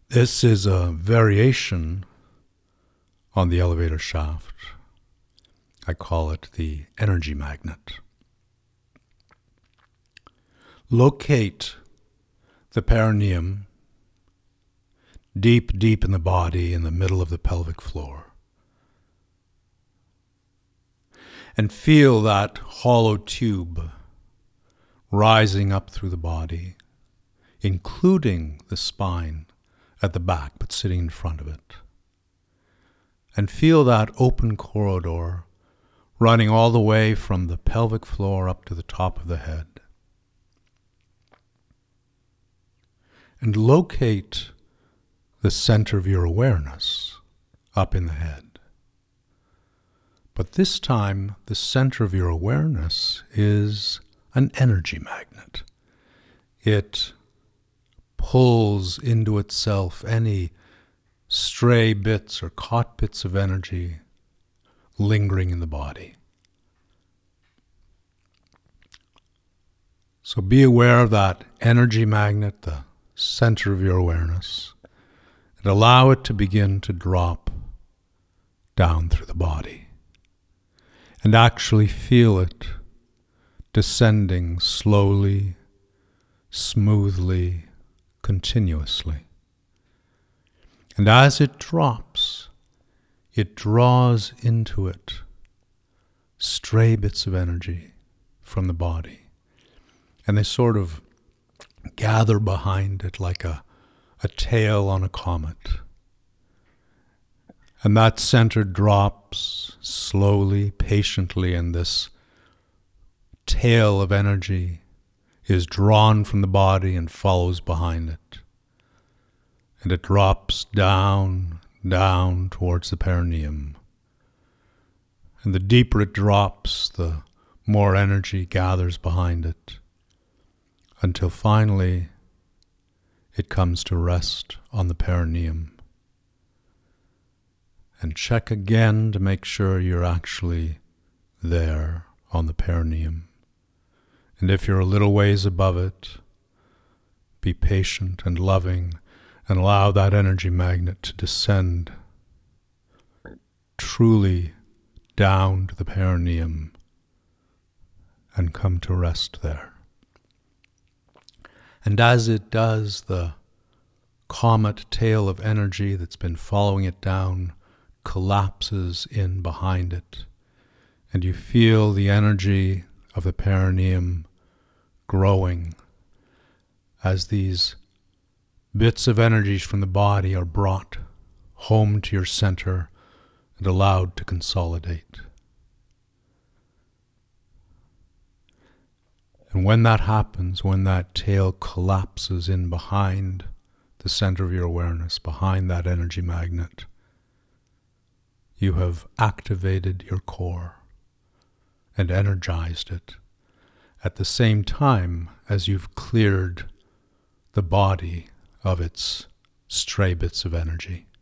This is a variation on the elevator shaft. I call it the energy magnet. Locate the perineum deep, deep in the body, in the middle of the pelvic floor. And feel that hollow tube rising up through the body, including the spine at the back, but sitting in front of it. And feel that open corridor running all the way from the pelvic floor up to the top of the head. And locate the center of your awareness up in the head. But this time, the center of your awareness is an energy magnet. It pulls into itself any stray bits or caught bits of energy lingering in the body. So be aware of that energy magnet, the center of your awareness, and allow it to begin to drop down through the body. And actually feel it descending slowly, smoothly, continuously. And as it drops, it draws into it stray bits of energy from the body. And they sort of gather behind it like a tail on a comet. And that center drops slowly, patiently, and this tail of energy is drawn from the body and follows behind it. And it drops down, down towards the perineum. And the deeper it drops, the more energy gathers behind it, until finally it comes to rest on the perineum. And check again to make sure you're actually there on the perineum. And if you're a little ways above it, be patient and loving and allow that energy magnet to descend truly down to the perineum and come to rest there. And as it does, the comet tail of energy that's been following it down collapses in behind it, and you feel the energy of the perineum growing as these bits of energy from the body are brought home to your center and allowed to consolidate. And when that happens, when that tail collapses in behind the center of your awareness, behind that energy magnet, you have activated your core and energized it at the same time as you've cleared the body of its stray bits of energy.